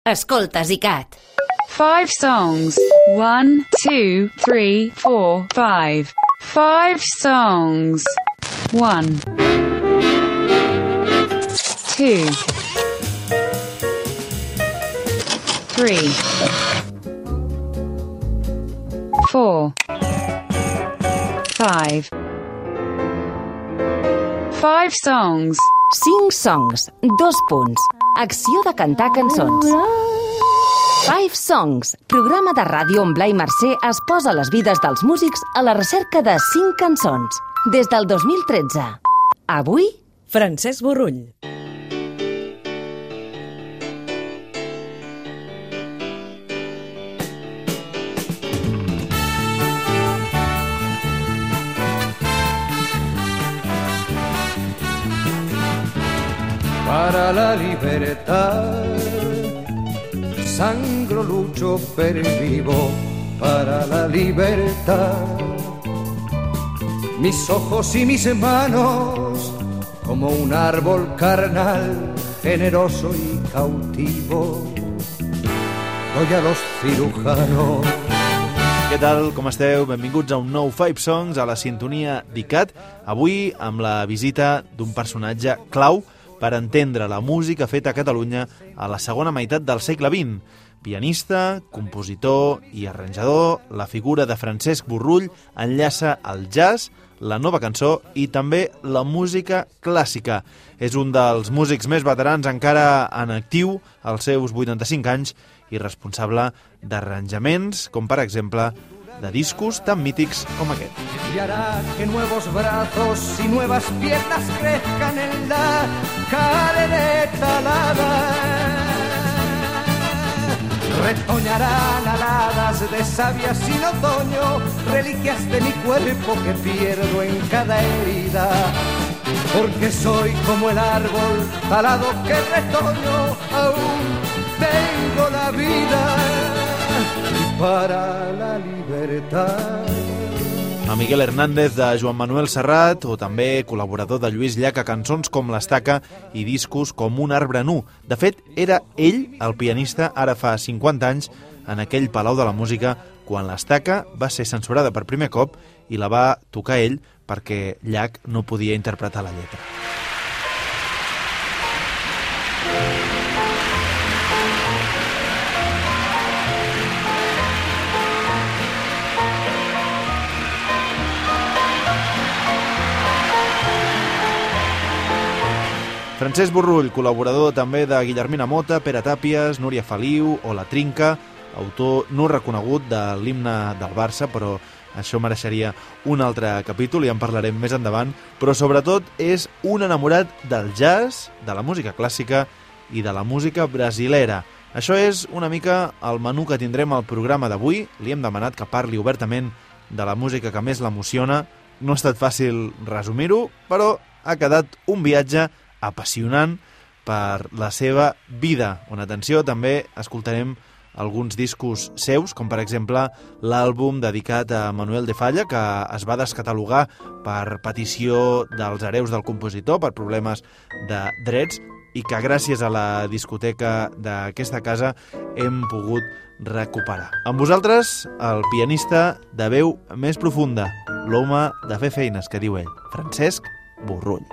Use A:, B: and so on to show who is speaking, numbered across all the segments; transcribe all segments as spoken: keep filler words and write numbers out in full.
A: Escolta, Zicat.
B: Five songs. One, two, three, four, five. Five songs. One. Two. Three. Four. Five. Five songs.
A: Cinc songs, dos punts. Acció de cantar cançons. Five Songs, programa de ràdio on Blai Mercè es posa les vides dels músics a la recerca de cinc cançons. Des del dos mil tretze. Avui,
C: Francesc Borrull.
D: Para la libertad sangro, lucho, pervivo para la libertad. Mis ojos y mis manos como un árbol carnal, generoso y cautivo, doy a los cirujanos.
E: Què tal, com esteu? Benvinguts a un nou Five Songs a la sintonia d'ICAT. Avui amb la visita d'un personatge clau per entendre la música feta a Catalunya a la segona meitat del segle vint. Pianista, compositor i arranjador, la figura de Francesc Borrull enllaça el jazz, la nova cançó i també la música clàssica. És un dels músics més veterans encara en actiu als seus vuitanta-cinc anys i responsable d'arranjaments, com per exemple de discos tan mítics com aquest.
D: Y hará que nuevos brazos y nuevas piernas crezcan en la carne talada. Retoñarán aladas de savia sin otoño, reliquias de mi cuerpo que pierdo en cada herida. Porque soy como el árbol talado que retoño, aún tengo la vida. Para la libertad.
E: A Miguel Hernández de Joan Manuel Serrat o també col·laborador de Lluís Llach a cançons com l'Estaca i discos com Un arbre nu. De fet, era ell, el pianista, ara fa cinquanta anys, en aquell Palau de la Música, quan l'Estaca va ser censurada per primer cop i la va tocar ell perquè Llach no podia interpretar la lletra. Francesc Borrull, col·laborador també de Guillermina Mota, Pere Tàpies, Núria Feliu o La Trinca, autor no reconegut de l'himne del Barça, però això mereixeria un altre capítol i en parlarem més endavant, però sobretot és un enamorat del jazz, de la música clàssica i de la música brasilera. Això és una mica el menú que tindrem al programa d'avui. Li hem demanat que parli obertament de la música que més l'emociona. No ha estat fàcil resumir-ho, però ha quedat un viatge apassionant per la seva vida, on, atenció, també escoltarem alguns discos seus, com per exemple l'àlbum dedicat a Manuel de Falla, que es va descatalogar per petició dels hereus del compositor, per problemes de drets, i que gràcies a la discoteca d'aquesta casa hem pogut recuperar. Amb vosaltres, el pianista de veu més profunda, l'home de fer feines, que diu ell, Francesc Borrull.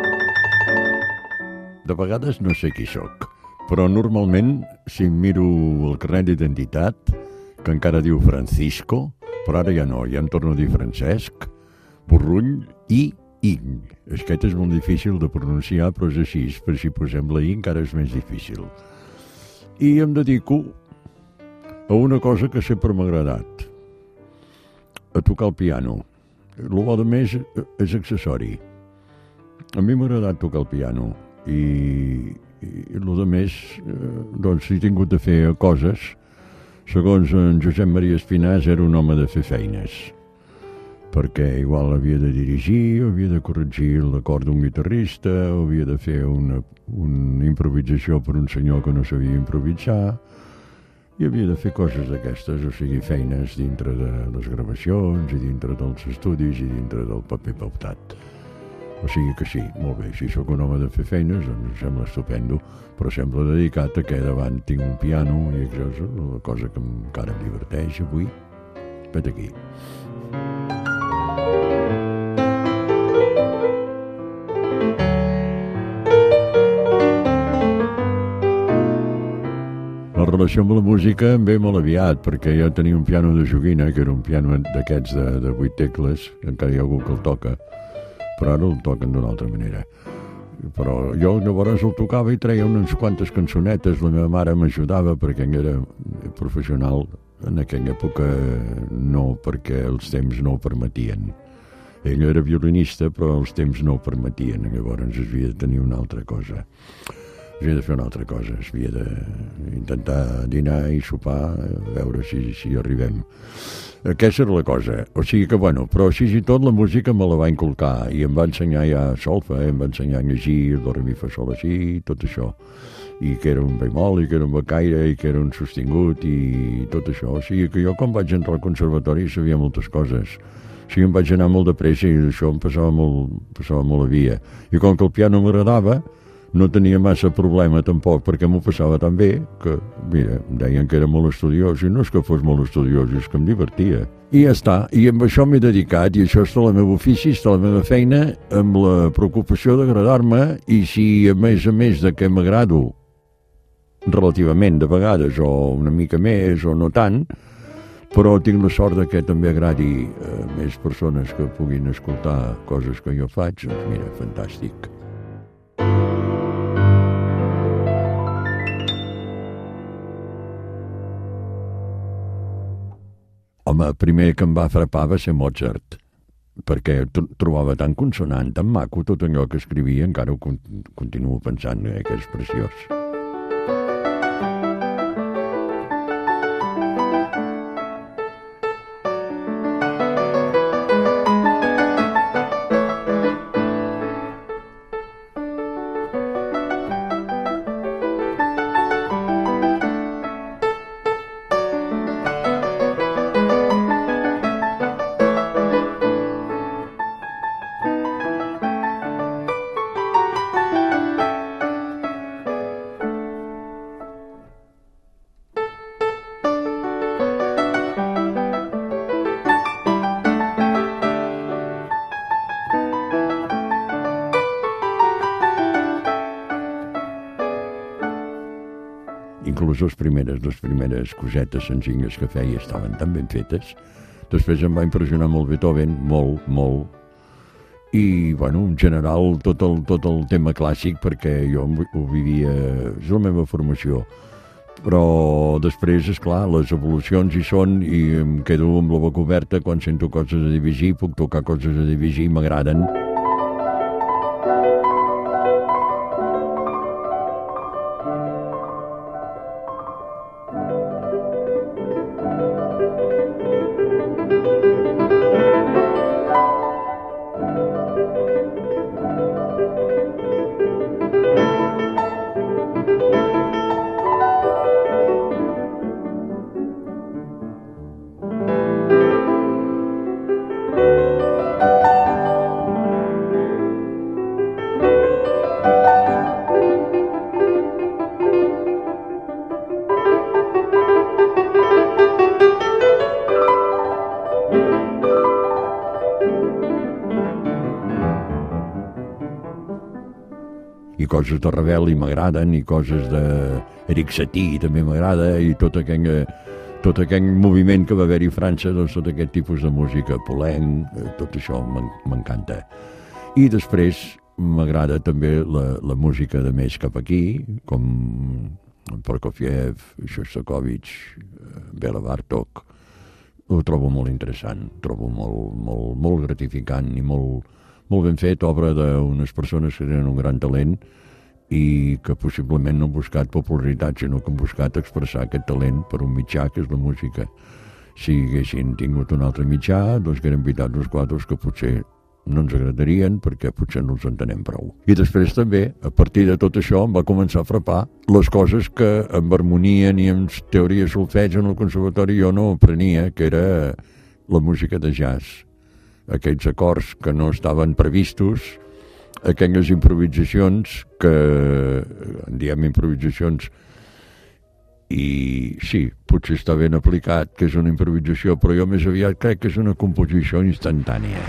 F: De vegades no sé qui sóc, però normalment, si em miro el carnet d'identitat, que encara diu Francisco, però ara ja no, ja em torno a dir Francesc, Borrull i Ing. Aquest és molt difícil de pronunciar, però és així, per si posem la I encara és més difícil. I em dedico a una cosa que sempre m'ha agradat, a tocar el piano. El de més és accessori. A mi m'ha agradat tocar el piano. i, i el de més, eh, doncs, he tingut de fer coses. Segons en Josep Maria Espinàs, era un home de fer feines, perquè igual havia de dirigir, o havia de corregir l'acord d'un guitarrista, o havia de fer una, una improvisació per un senyor que no sabia improvisar, i havia de fer coses d'aquestes, o sigui, feines dintre de les gravacions, i dintre dels estudis, i dintre del paper pautat. O sigui que sí, molt bé, si sóc un home de fer feines, doncs em sembla estupendo, però sembla dedicat a que davant tinc un piano i això és la cosa que encara em diverteix avui. Vet aquí. La relació amb la música em ve molt aviat, perquè jo tenia un piano de joguina, que era un piano d'aquests de, de vuit tecles, encara hi ha algú que el toca, però ara el toquen d'una altra manera. Però jo llavors el tocava i treia unes quantes cançonetes, la meva mare m'ajudava perquè era professional en aquella època, no, perquè els temps no ho permetien. Ella era violinista, però els temps no ho permetien, llavors es havia de tenir una altra cosa. Es havia de fer una altra cosa, es havia d'intentar dinar i sopar, a veure si, si arribem. Aquesta era la cosa. O sigui que, bueno, però així i tot la música me la va inculcar i em va ensenyar ja solfa, em va ensenyar a llegir, do, re, mi, fa, sol, així, tot això. I que era un bemol, i que era un becaire, i que era un sostingut, i tot això. O sigui que jo, quan vaig entrar al conservatori, sabia moltes coses. O sigui, em vaig anar molt de pressa i això em passava molt, passava molt a via. I com que el piano m'agradava, no tenia massa problema tampoc, perquè m'ho passava tan bé que, mira, em deien que era molt estudiós, i no és que fos molt estudiós, és que em divertia. I ja està, i amb això m'he dedicat, i això està el meu ofici, està la meva feina, amb la preocupació d'agradar-me, i si a més a més de que m'agrado relativament de vegades, o una mica més, o no tant, però tinc la sort de que també agradi a més persones que puguin escoltar coses que jo faig, doncs mira, fantàstic. Home, el primer que em va frapar va ser Mozart, perquè trobava tan consonant, tan maco tot allò que escrivia, encara ho continuo pensant, eh, que és preciós. Inclús les primeres, les primeres cosetes senzilles que feia estaven tan ben fetes. Després em va impressionar molt Beethoven, molt, molt. I, bueno, en general, tot el, tot el tema clàssic, perquè jo ho vivia, és la meva formació. Però després, és clar, les evolucions hi són i em quedo amb la boca oberta quan sento coses a Debussy, puc tocar coses a Debussy i m'agraden. I coses de Ravel i m'agraden, i coses d'Eric Satie també m'agrada, i tot aquell, tot aquell moviment que va haver-hi a França, doncs tot aquest tipus de música, Poulenc, tot això m'encanta. I després m'agrada també la, la música de més cap aquí, com Prokofiev, Shostakovich, Bela Bartók. Ho trobo molt interessant, ho trobo molt, molt, molt gratificant i molt, molt ben fet, obra d'unes persones que tenen un gran talent i que possiblement no han buscat popularitat, sinó que han buscat expressar aquest talent per un mitjà, que és la música. Si haguessin tingut un altre mitjà, doncs que eren veritat uns quadres que potser no ens agradarien perquè potser no els entenem prou. I després també, a partir de tot això, em va començar a frapar les coses que amb harmonia ni amb teoria solfeig en el conservatori jo no aprenia, que era la música de jazz. Aquells acords que no estaven previstos aquelles improvisacions que en diem improvisacions i sí, potser està ben aplicat que és una improvisació, però jo més aviat crec que és una composició instantània.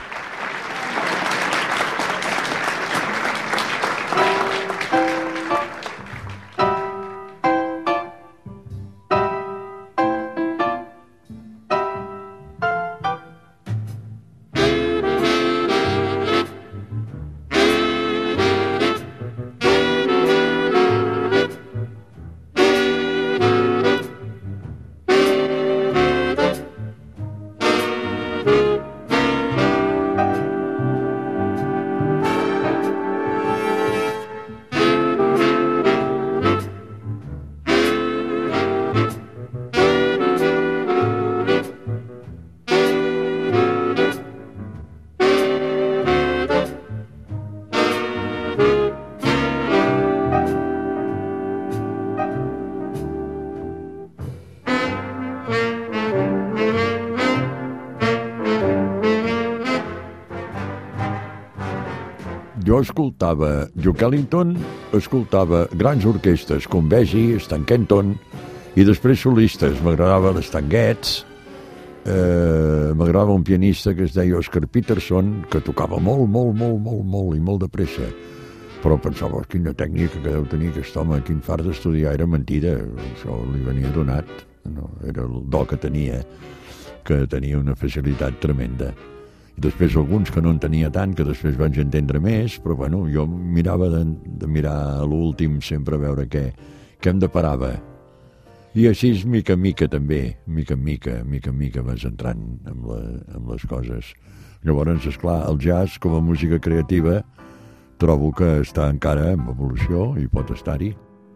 F: Jo escoltava Duke Ellington, escoltava grans orquestres com Basie, Stan Kenton i després solistes. M'agradava l'Stan Getz, eh, m'agradava un pianista que es deia Oscar Peterson, que tocava molt, molt, molt, molt, molt i molt de pressa. Però pensava, oh, quina tècnica que deu tenir aquest home, quin fart d'estudiar. Era mentida, això li venia donat. No, era el do que tenia, que tenia una facilitat tremenda. I després alguns que no en tenia tant, que després vaig entendre més, però bueno, jo mirava de, de mirar a l'últim sempre a veure què, què em deparava. I així, mica en mica també, mica en mica, mica en mica vas entrant amb, la, amb les coses. Llavors, esclar, el jazz com a música creativa trobo que està encara en evolució i pot estar-hi.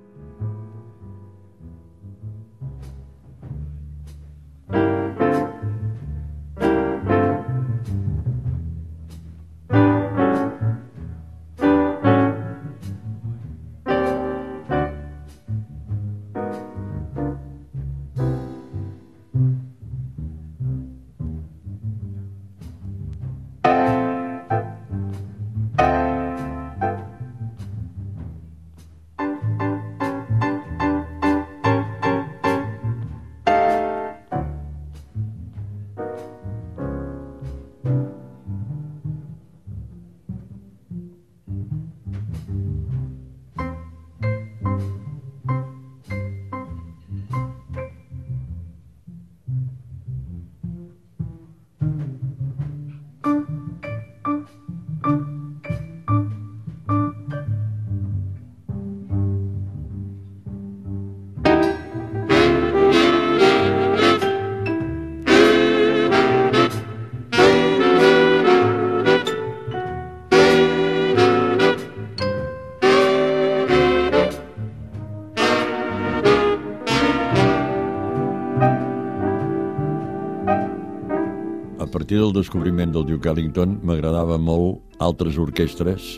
F: A partir del descobriment del Duke Ellington m'agradava molt altres orquestres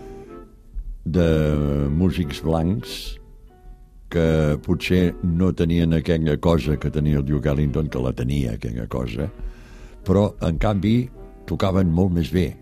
F: de músics blancs que potser no tenien aquella cosa que tenia el Duke Ellington, que la tenia aquella cosa, però en canvi tocaven molt més bé.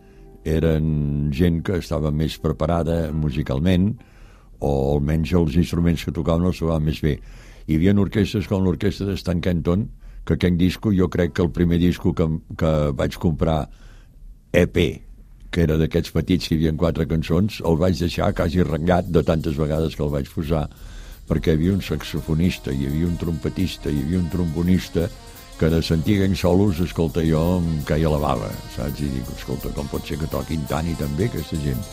F: Eren gent que estava més preparada musicalment, o almenys els instruments que tocaven els tocaven més bé. Hi havia orquestres com l'orquestra de Stan Kenton, que aquell disco, jo crec que el primer disco que, que vaig comprar E P, que era d'aquests petits que hi havia quatre cançons, el vaig deixar quasi ratllat de tantes vegades que el vaig posar, perquè hi havia un saxofonista, hi havia un trompetista, hi havia un trombonista, que de sentir aquells solos, escolta, jo em caia la bava, saps? I dic, escolta, com pot ser que toquin tant i tan bé aquesta gent?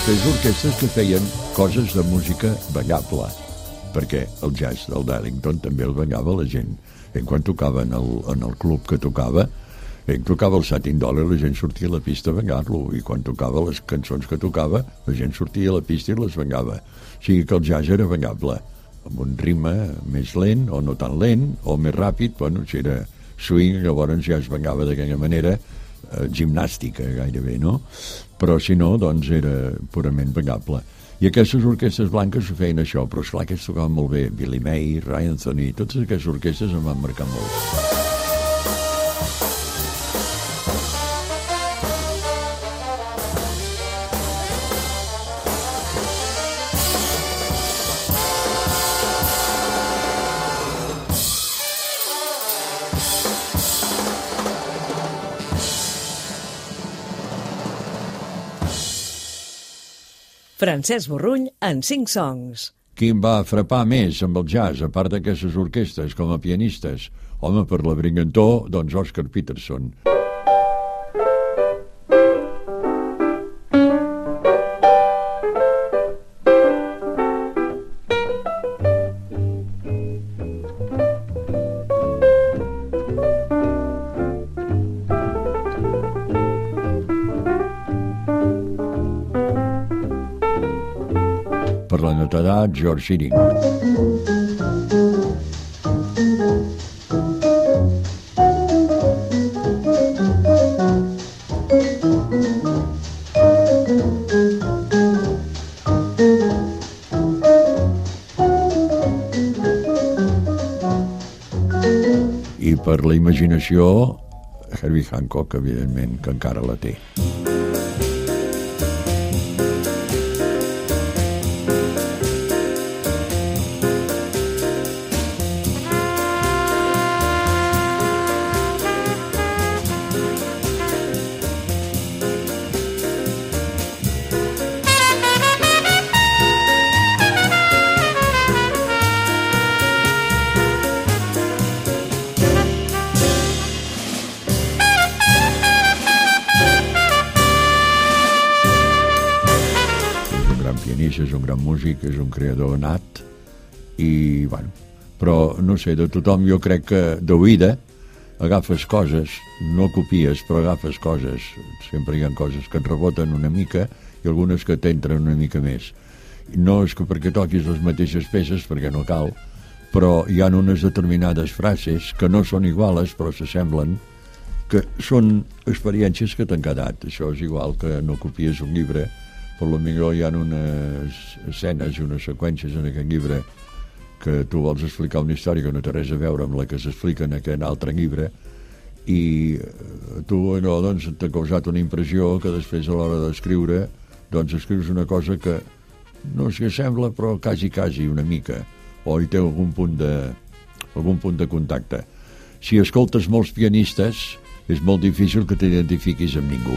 F: després orquestres que feien coses de música ballable, perquè el jazz del Darlington també el ballava la gent. En quan tocava en el, en el club que tocava, ell tocava el Satin Dollar, la gent sortia a la pista a ballar-lo, i quan tocava les cançons que tocava, la gent sortia a la pista i les ballava. O sigui que el jazz era ballable, amb un ritme més lent, o no tan lent, o més ràpid. Bueno, si era swing, llavors ja es ballava d'aquella manera, eh, gimnàstica gairebé, no? Però si no, doncs era purament ballable. I aquestes orquestres blanques ho feien això, però esclar, aquests tocaven molt bé. Billy May, Ray Anthony, totes aquestes orquestres em van marcar molt.
C: Francesc Borrull en cinc songs.
F: Qui em va frapar més amb el jazz, a part d'aquestes orquestres com a pianistes? Home, per la brillantor, doncs Oscar Peterson. Per la netedat, George Shearing. I per la imaginació, Herbie Hancock, evidentment, que encara la té. És un gran músic, és un creador nat i, bueno, però no sé, de tothom jo crec que d'oïda agafes coses, no copies, però agafes coses, sempre hi ha coses que et reboten una mica i algunes que t'entren una mica més. No és que perquè toquis les mateixes peces, perquè no cal, però hi ha unes determinades frases que no són iguales però s'assemblen, que són experiències que t'han quedat. Això és igual que no copies un llibre, per lo millor hi ha unes escenes i unes seqüències en aquest llibre que tu vols explicar una història que no té res a veure amb la que s'explica en aquest altre llibre i tu allò doncs t'ha causat una impressió que després a l'hora d'escriure doncs escrius una cosa que no s'hi assembla però quasi quasi una mica o hi té algun punt de algun punt de contacte. Si escoltes molts pianistes és molt difícil que t'identifiquis amb ningú.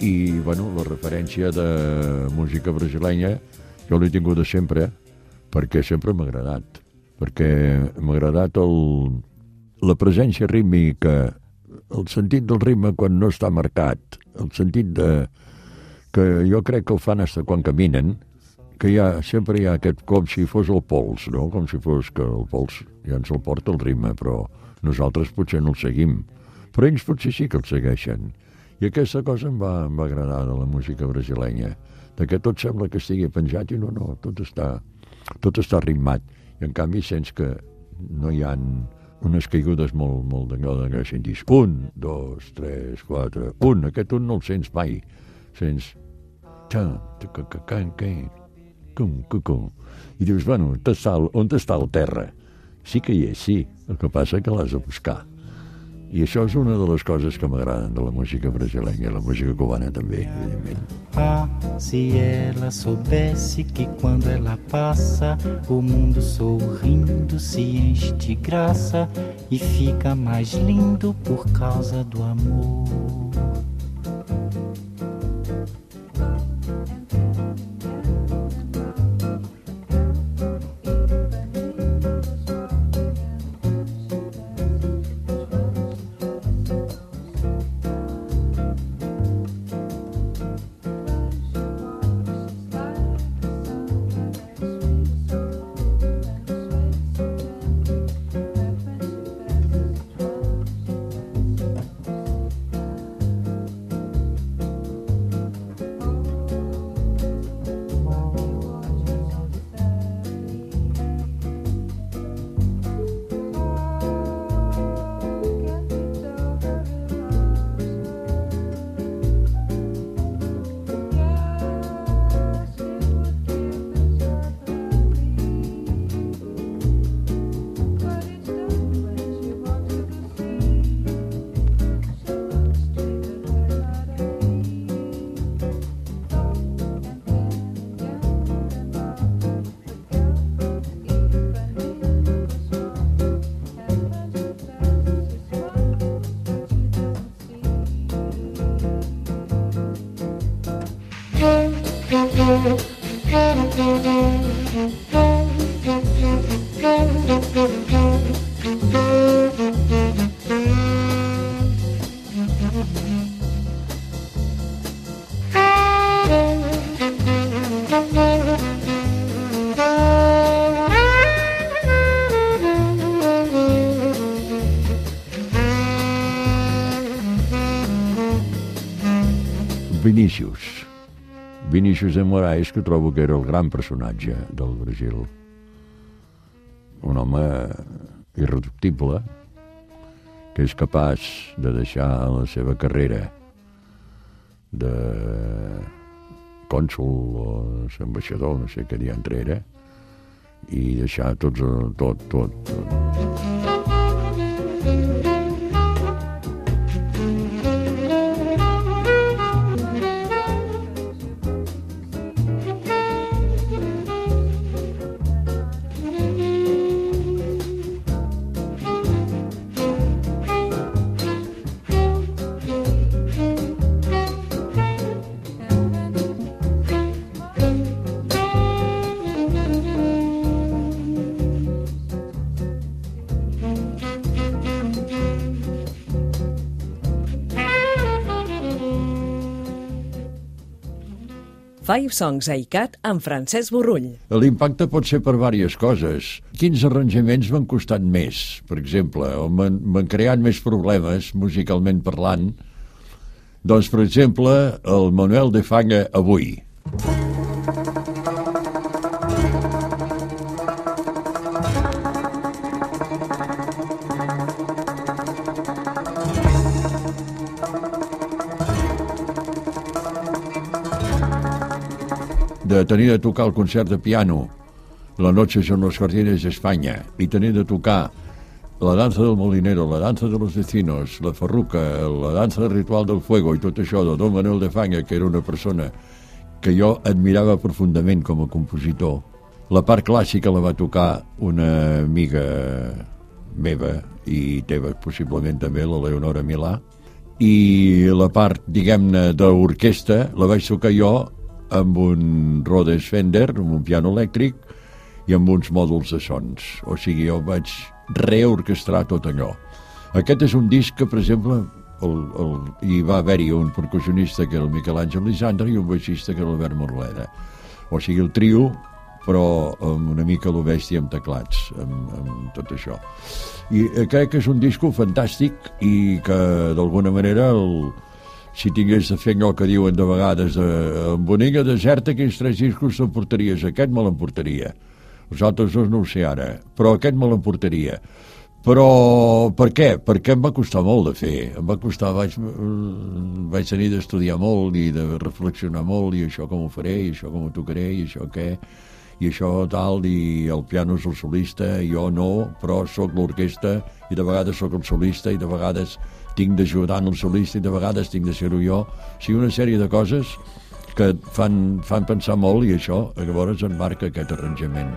F: i bueno, la referència de música brasilenya jo l'he tingut de sempre, perquè sempre m'ha agradat, perquè m'ha agradat el, la presència rítmica, el sentit del ritme quan no està marcat, el sentit de que jo crec que el fan fins quan caminen, que hi ha, sempre hi ha aquest, com si fos el pols, no? Com si fos que el pols ja ens el porta el ritme, però nosaltres potser no el seguim, però ells potser sí que el segueixen. I aquesta cosa em va, em va agradar de la música brasilenya, de que tot sembla que estigui penjat i no, no, tot està, tot està ritmat. I en canvi sents que no hi ha unes caigudes molt, molt d'allò de que sentis un, dos, tres, quatre, un, aquest un no el sents mai. Sents i dius, bueno, on està, on està el terra? Sí que hi és, sí, el que passa que l'has de buscar. I això és una de les coses que m'agraden de la música brasilenya, la música cubana també, evidentment.
G: Ah, se ela soubesse que quando ela passa, o mundo sorrindo se enche de graça e fica mais lindo por causa do amor.
F: Vinícius. Vinícius de Moraes, que trobo que era el gran personatge del Brasil. Un home irreductible, que és capaç de deixar la seva carrera de cònsol o ambaixador, no sé què diantre era, i deixar tots, tot, tot, tot.
C: Five Songs a ICAT amb Francesc Borrull.
F: L'impacte pot ser per diverses coses. Quins arranjaments m'han costat més, per exemple, o m'han creat més problemes musicalment parlant? Doncs, per exemple, el Manuel de Falla Avui. De tenir de tocar el concert de piano, La noche son los jardines de España, i tenir de tocar la dansa del molinero, la dansa de los vecinos, la farruca, la dansa ritual del fuego i tot això de Don Manuel de Falla, que era una persona que jo admirava profundament com a compositor. La part clàssica la va tocar una amiga meva i teva, possiblement també, la Leonora Milà, i la part, diguem-ne, d'orquestra la vaig tocar jo amb un Rhodes Fender, amb un piano elèctric i amb uns mòduls de sons. O sigui, jo vaig reorquestrar tot allò. Aquest és un disc que, per exemple, el, el, hi va haver-hi un percussionista que era el Miquel Àngel Lisandre i un baixista que era l'Albert Morleda. O sigui, el trio, però amb una mica lo bèstia amb teclats, amb, amb tot això. I crec que és un disco fantàstic i que, d'alguna manera, el, si tingués de fer allò que diuen de vegades eh, en Bonilla deserta, aquells tres discos t'emportaries. Aquest me l'emportaria. Els altres dos no ho sé ara, però aquest me l'emportaria. Però per què? Perquè em va costar molt de fer. Em va costar, vaig, vaig tenir d'estudiar molt i de reflexionar molt, i això com ho faré, i això com ho tocaré, i això què, i això tal, i el piano és el solista, i jo no, però sóc l'orquestra, i de vegades sóc el solista, i de vegades tinc d'ajudar el solista, i de vegades tinc de ser-ho jo. O sigui, una sèrie de coses que fan, fan pensar molt, i això llavors en marca aquest arranjament.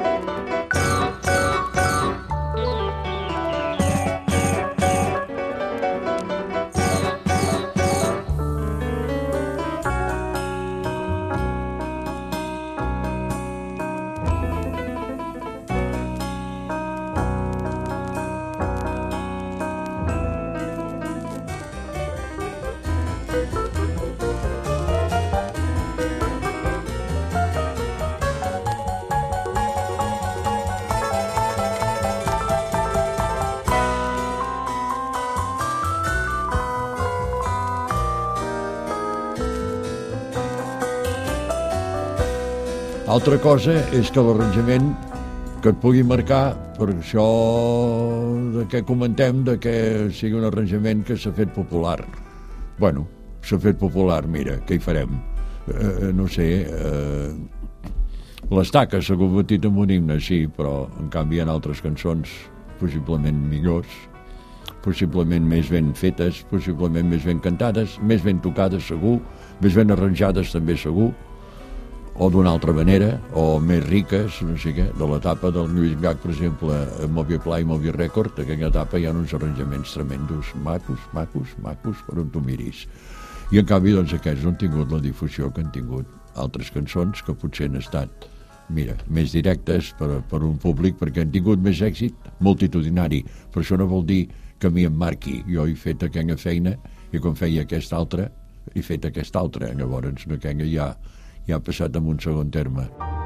F: Altra cosa és que l'arranjament que et pugui marcar, per això de què comentem, de que sigui un arranjament que s'ha fet popular. Bueno, s'ha fet popular, mira, què hi farem? Eh, no sé, eh, l'Estaca s'ha convertit en un himne, sí, però en canvi hi ha altres cançons possiblement millors, possiblement més ben fetes, possiblement més ben cantades, més ben tocades segur, més ben arranjades també segur, o d'una altra manera, o més riques, no sé què, de l'etapa del Lluís Llach, per exemple, a Moby Pla i Moby Record, en aquella etapa hi ha uns arranjaments tremendos, macos, macos, macos, per on tu miris. I en canvi, doncs, aquests no han tingut la difusió que han tingut altres cançons que potser han estat, mira, més directes per, per un públic, perquè han tingut més èxit multitudinari. Per això no vol dir que a mi em marqui. Jo he fet aquella feina i quan feia aquesta altra, he fet aquesta altra. Llavors, aquella ja ja ha passat en un segon terme.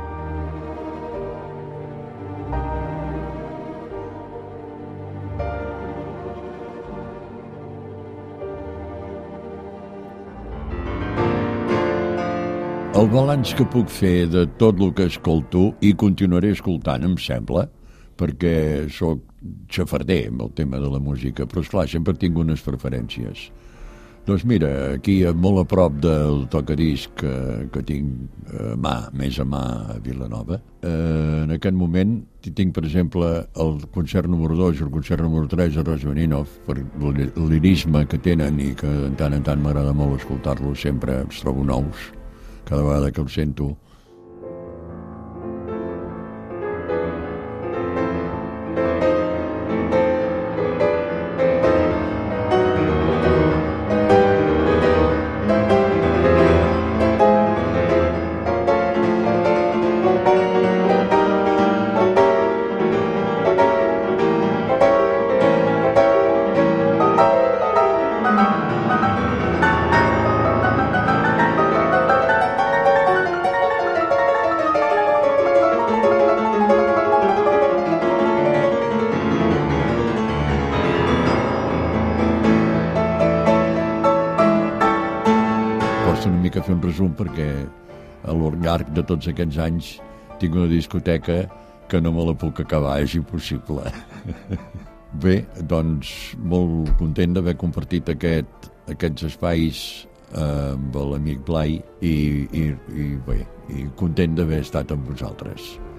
F: El balanç que puc fer de tot el que escolto, i continuaré escoltant, em sembla, perquè sóc xafarder amb el tema de la música, però esclar, sempre tinc unes preferències. Doncs mira, aquí molt a prop del tocadisc que, que tinc a mà, més a mà a Vilanova, eh, en aquest moment tinc, per exemple, el concert número dos i el concert número tres de Rachmaninoff, per el lirisme que tenen i que de tant en tant m'agrada molt escoltar-los, sempre els trobo nous, cada vegada que els sento. Fer un resum perquè a lo llarg de tots aquests anys tinc una discoteca que no me la puc acabar, és impossible. Bé, doncs molt content d'haver compartit aquest, aquests espais amb l'amic Blai i, i, i bé, i content d'haver estat amb vosaltres.